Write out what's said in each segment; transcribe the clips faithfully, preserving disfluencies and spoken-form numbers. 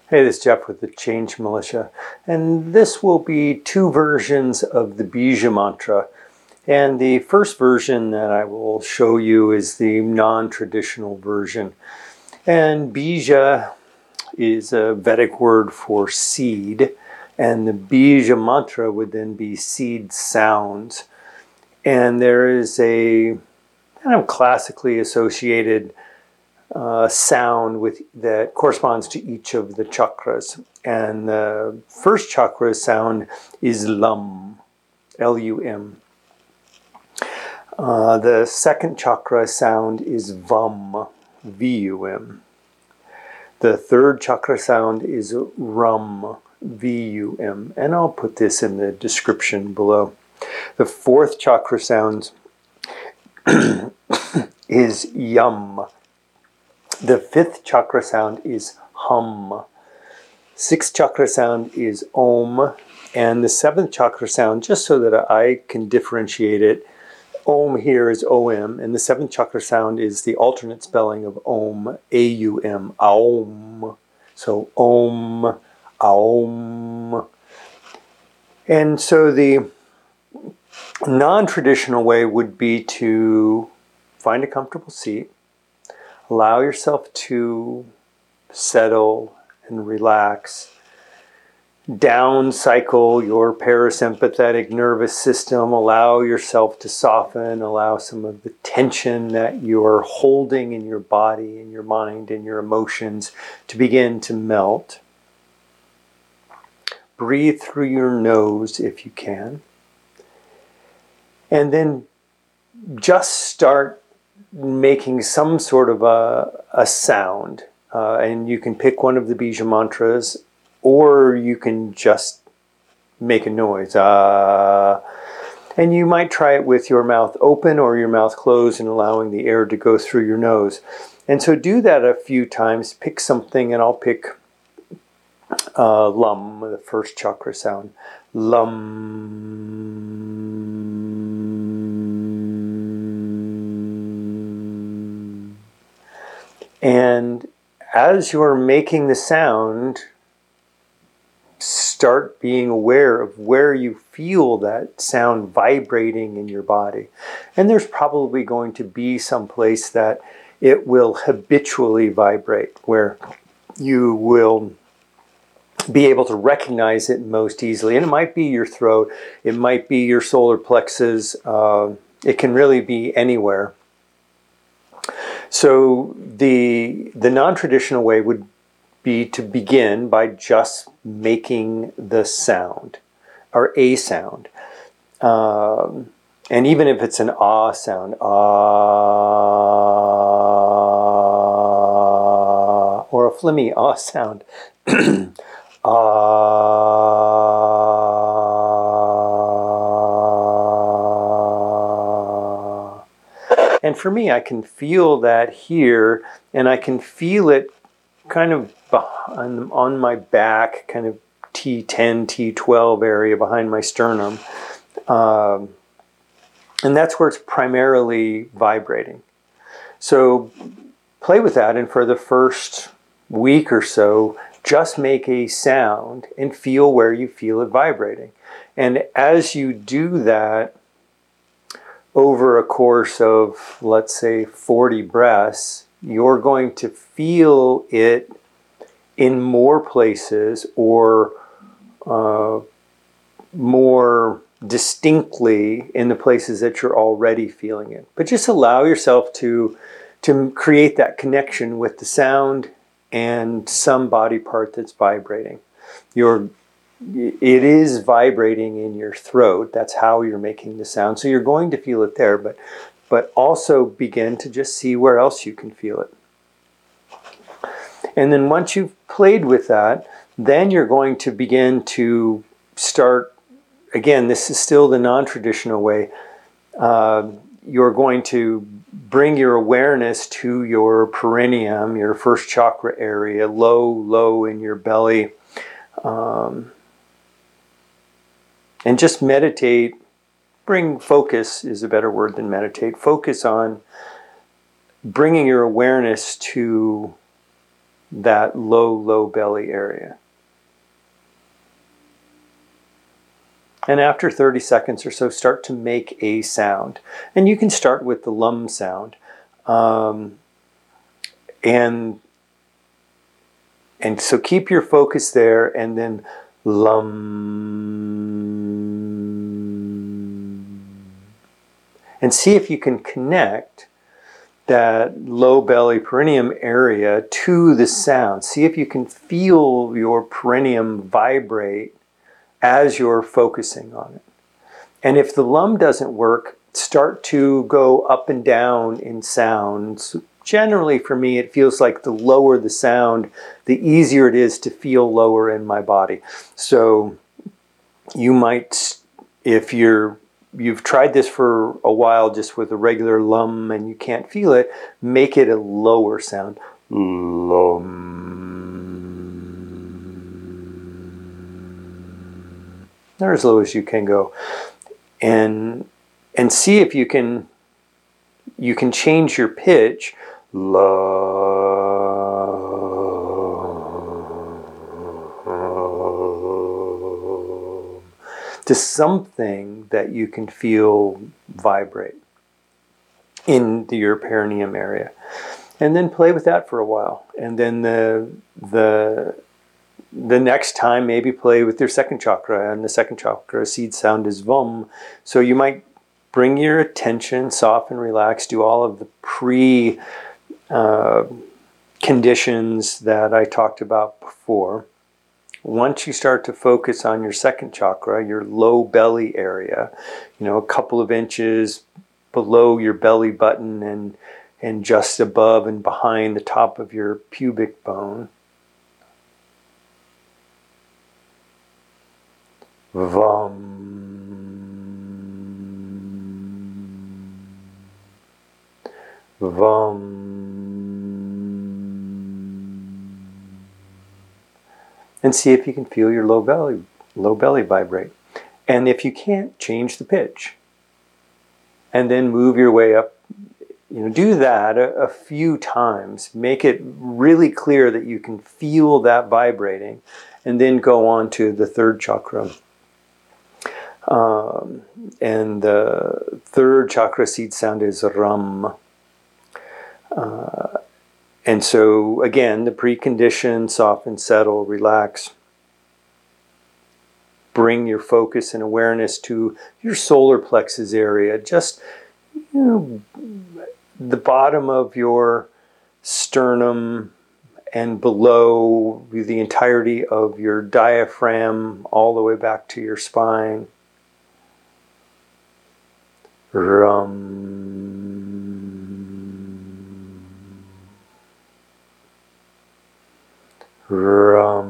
Hey, this is Jeff with the Change Militia, and this will be two versions of the Bija Mantra. And the first version that I will show you is the non-traditional version. And Bija is a Vedic word for seed, and the Bija Mantra would then be seed sounds. And there is a kind of classically associated Uh, sound with that corresponds to each of the chakras. And the first chakra sound is Lum, L U M. Uh, the second chakra sound is Vam, V U M. The third chakra sound is Rum, V U M. And I'll put this in the description below. The fourth chakra sound is Yum. The fifth chakra sound is Hum. Sixth chakra sound is Om. And the seventh chakra sound, just so that I can differentiate it, Om here is O M. And the seventh chakra sound is the alternate spelling of Om, A U M, Aum. So Om, Aum. And so the non-traditional way would be to find a comfortable seat. Allow yourself to settle and relax. Down cycle your parasympathetic nervous system. Allow yourself to soften. Allow some of the tension that you're holding in your body, in your mind, in your emotions to begin to melt. Breathe through your nose if you can. And then just start making some sort of a, a sound. Uh, and you can pick one of the Bija mantras, or you can just make a noise. Uh, and you might try it with your mouth open or your mouth closed and allowing the air to go through your nose. And so do that a few times. Pick something, and I'll pick uh, Lum, the first chakra sound. Lum. And as you're making the sound, start being aware of where you feel that sound vibrating in your body. And there's probably going to be some place that it will habitually vibrate, where you will be able to recognize it most easily. And it might be your throat, it might be your solar plexus, uh, it can really be anywhere. So the, the non-traditional way would be to begin by just making the sound, or a sound. Um, and even if it's an ah sound, ah, or a flimmy ah sound, ah. And for me, I can feel that here, and I can feel it kind of behind, on my back, kind of T ten, T twelve area behind my sternum. Um, and that's where it's primarily vibrating. So play with that, and for the first week or so, just make a sound and feel where you feel it vibrating. And as you do that, over a course of, let's say, forty breaths, you're going to feel it in more places, or uh, more distinctly in the places that you're already feeling it. But just allow yourself to, to create that connection with the sound and some body part that's vibrating. You're It is vibrating in your throat. That's how you're making the sound. So you're going to feel it there, but, but also begin to just see where else you can feel it. And then once you've played with that, then you're going to begin to start, again, this is still the non-traditional way. Uh, you're going to bring your awareness to your perineum, your first chakra area, low, low in your belly. Um, And just meditate, bring focus is a better word than meditate. Focus on bringing your awareness to that low, low belly area. And after thirty seconds or so, start to make a sound. And you can start with the lum sound. Um, and, and so keep your focus there, and then lum. And see if you can connect that low belly perineum area to the sound. See if you can feel your perineum vibrate as you're focusing on it. And if the lum doesn't work, start to go up and down in sounds. Generally for me, it feels like the lower the sound, the easier it is to feel lower in my body. So you might, if you're you've tried this for a while just with a regular lum and you can't feel it, make it a lower sound. Lum. Or as low as you can go. And and see if you can you can change your pitch. Lum, to something that you can feel vibrate in your perineum area. And then play with that for a while. And then the the the next time maybe play with your second chakra, and the second chakra seed sound is Vom. So you might bring your attention, soften, relax, do all of the pre uh, conditions that I talked about before. Once you start to focus on your second chakra, your low belly area, you know, a couple of inches below your belly button and and just above and behind the top of your pubic bone. Vom. Vom. And see if you can feel your low belly, low belly vibrate. And if you can't, change the pitch. And then move your way up. You know, do that a, a few times. Make it really clear that you can feel that vibrating. And then go on to the third chakra. Um, and the third chakra seed sound is Ram. Uh, and so, again, the precondition, soften, settle, relax. Bring your focus and awareness to your solar plexus area. Just, you know, the bottom of your sternum and below the entirety of your diaphragm, all the way back to your spine. Rum. Rum.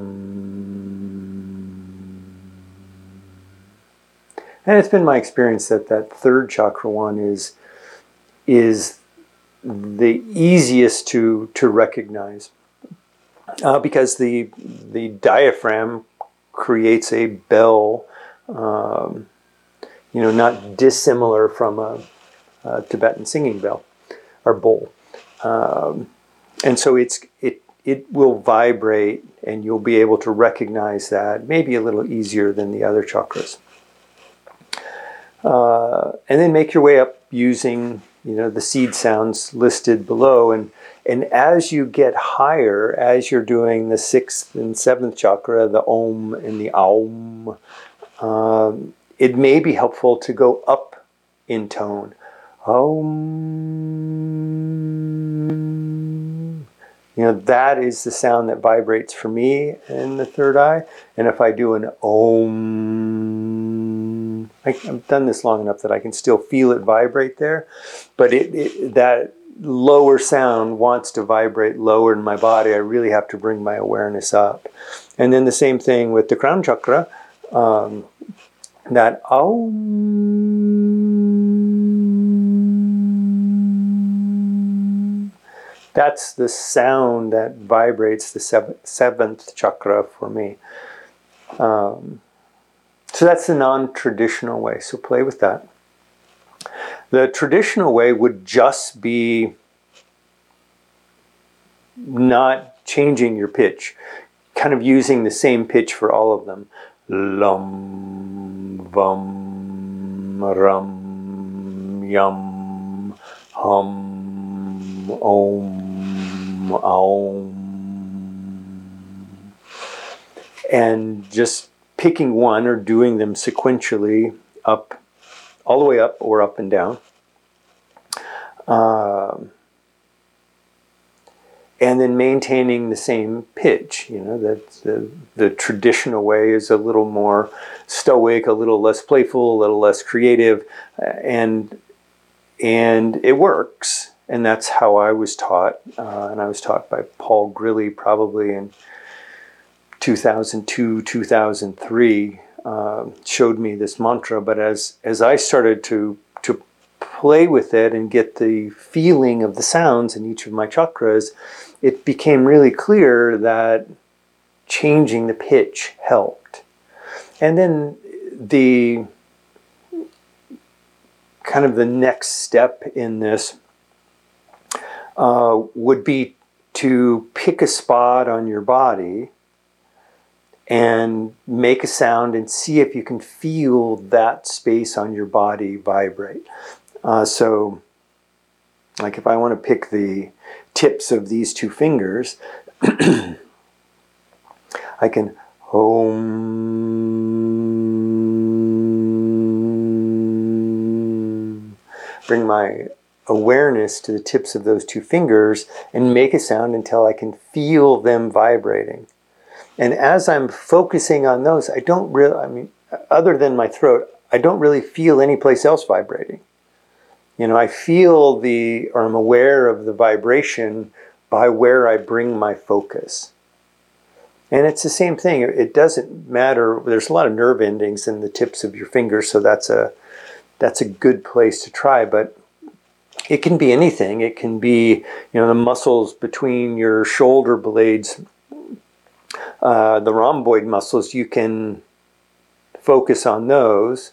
And it's been my experience that that third chakra one is, is the easiest to, to recognize. Uh, because the, the diaphragm creates a bell, um, you know, not dissimilar from a, a Tibetan singing bell or bowl. Um, and so it's it it will vibrate, and you'll be able to recognize that maybe a little easier than the other chakras. Uh, and then make your way up using, you know, the seed sounds listed below. And, and as you get higher, as you're doing the sixth and seventh chakra, the Om and the Aum, um, it may be helpful to go up in tone. Om. You know, that is the sound that vibrates for me in the third eye. And if I do an Om, I, I've done this long enough that I can still feel it vibrate there. But it, it, that lower sound wants to vibrate lower in my body. I really have to bring my awareness up. And then the same thing with the crown chakra. Um, that Aum, that's the sound that vibrates the seventh, seventh chakra for me. Um, so that's the non-traditional way. So play with that. The traditional way would just be not changing your pitch, kind of using the same pitch for all of them. Lum, vam, ram, yum, hum, om, aum. And just picking one or doing them sequentially up, all the way up or up and down. Uh, and then maintaining the same pitch. You know, that the, the traditional way is a little more stoic, a little less playful, a little less creative, and and it works. And that's how I was taught. Uh, and I was taught by Paul Grilly probably in two thousand two, two thousand three, uh, showed me this mantra. But as as I started to to play with it and get the feeling of the sounds in each of my chakras, it became really clear that changing the pitch helped. And then the kind of the next step in this uh, would be to pick a spot on your body and make a sound and see if you can feel that space on your body vibrate. Uh, so, like if I want to pick the tips of these two fingers, I can Om, bring my awareness to the tips of those two fingers and make a sound until I can feel them vibrating. And as I'm focusing on those, I don't really, I mean, other than my throat, I don't really feel any place else vibrating. You know, I feel the, or I'm aware of the vibration by where I bring my focus. And it's the same thing. It doesn't matter. There's a lot of nerve endings in the tips of your fingers, so that's a, that's a good place to try. But it can be anything. It can be, you know, the muscles between your shoulder blades, Uh, the rhomboid muscles, you can focus on those.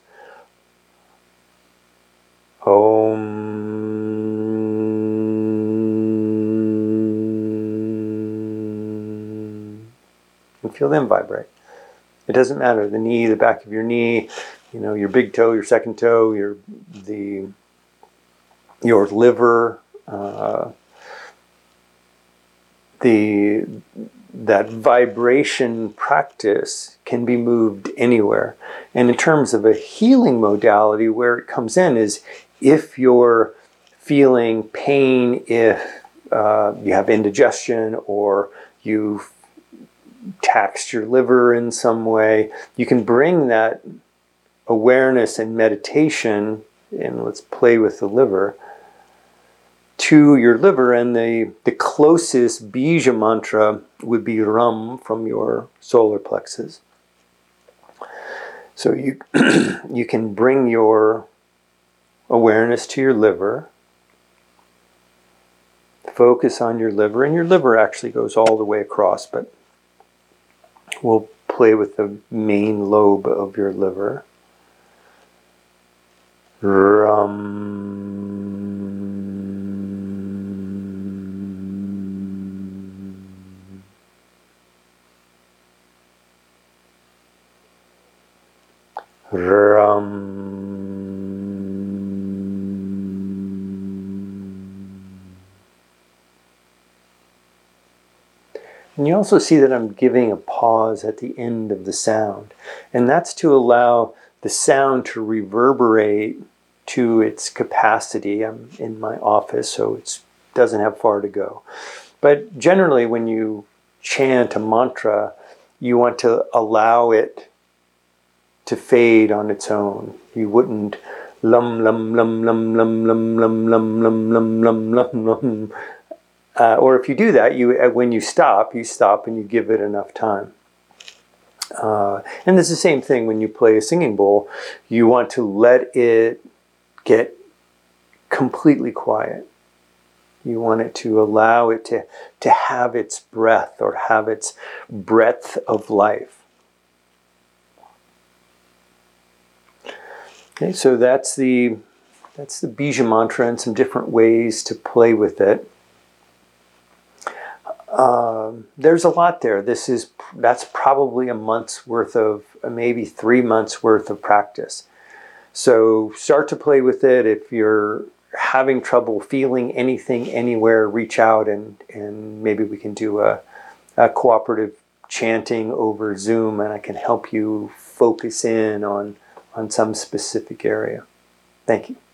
Om. And feel them vibrate. It doesn't matter. The knee, the back of your knee, you know, your big toe, your second toe, your the your liver, uh, the that vibration practice can be moved anywhere. And in terms of a healing modality, where it comes in is if you're feeling pain, if uh, you have indigestion or you've taxed your liver in some way, you can bring that awareness and meditation, and let's play with the liver, to your liver, and the, the closest bija mantra would be Ram from your solar plexus. So you you can bring your awareness to your liver, focus on your liver, and your liver actually goes all the way across, but we'll play with the main lobe of your liver. Ram. Ram. And you also see that I'm giving a pause at the end of the sound. And that's to allow the sound to reverberate to its capacity. I'm in my office, so it doesn't have far to go. But generally, when you chant a mantra, you want to allow it to fade on its own. You wouldn't lum lum lum lum lum lum lum lum lum lum lum lum lum. Uh, or if you do that, you when you stop, you stop and you give it enough time. Uh, and it's the same thing when you play a singing bowl. You want to let it get completely quiet. You want it to allow it to, to have its breath or have its breadth of life. Okay, so that's the that's the bija mantra and some different ways to play with it. Um, there's a lot there. This is that's probably a month's worth of, maybe three months worth of practice. So start to play with it. If you're having trouble feeling anything anywhere, reach out and and maybe we can do a, a cooperative chanting over Zoom, and I can help you focus in on on some specific area. Thank you.